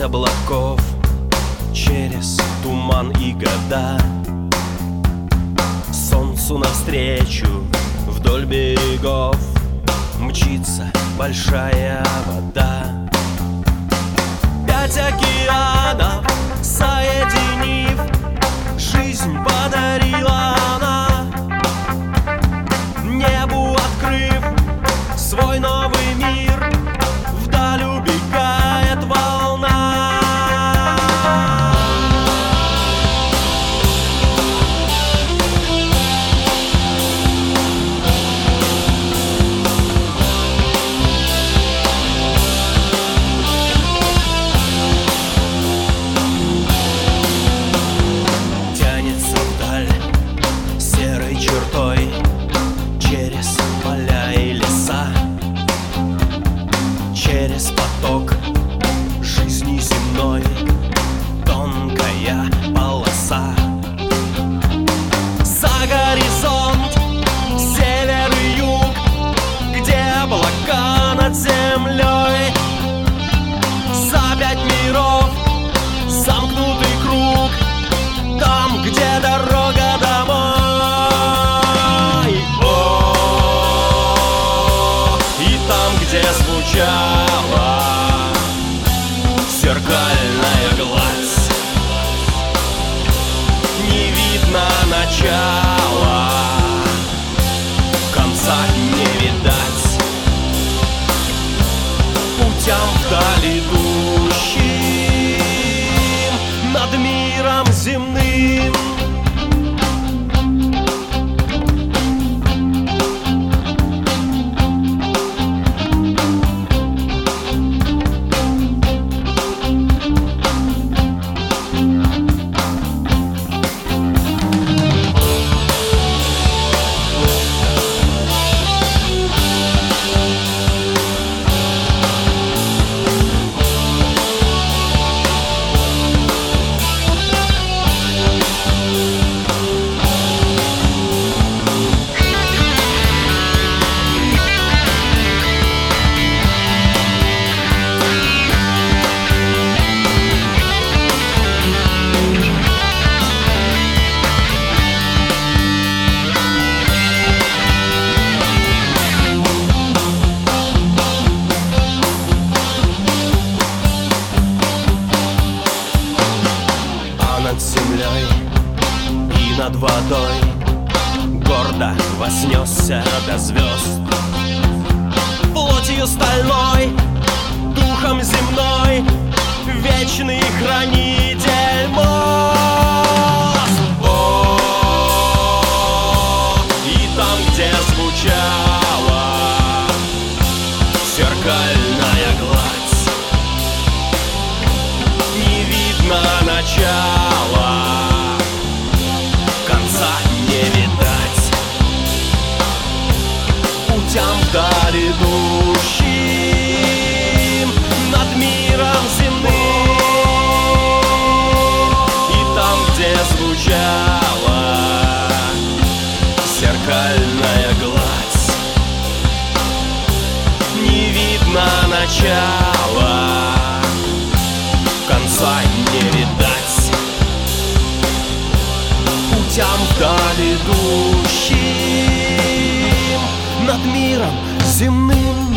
облаков, через туман и года, солнцу навстречу вдоль берегов мчится большая вода. 5 океанов соединив, жизнь подарила она, небу открыв свой новый мир. Вдаль убегает волна. Тянется вдаль серой чертой через поля и леса, через поток жизни земной тонкая полоса. За горизонт север и юг, где облака над землей, за 5 миров замкнутый круг, там, где дорога домой. И там, где звучала зеркальная гладь, не видно начала, конца не видать. Путям вдаль идущим над миром земным, над землей и над водой гордо вознесся до звезд. Плотью стальной, духом земной, вечный хранитель мост. И там, где звучала зеркальная гладь, не видно начала, конца не видать. Путям вдаль идущим над миром земным, и там, где звучала зеркальная гладь, не видно начала, конца не видать. Путям вдаль идущим над миром земным.